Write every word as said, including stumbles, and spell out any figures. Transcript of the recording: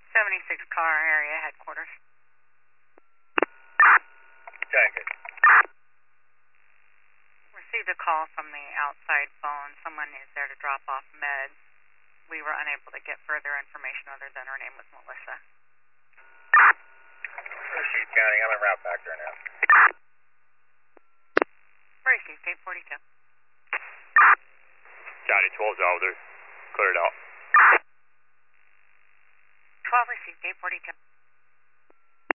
seventy-six car area headquarters. Jacket. Received a call from the outside phone. Someone is there to drop off meds. We were unable to get further information other than her name was Melissa. Rashid County, I'm en route back there now. Received eight forty-two. County twelve's out there. Cleared out. twelve received eight forty-two.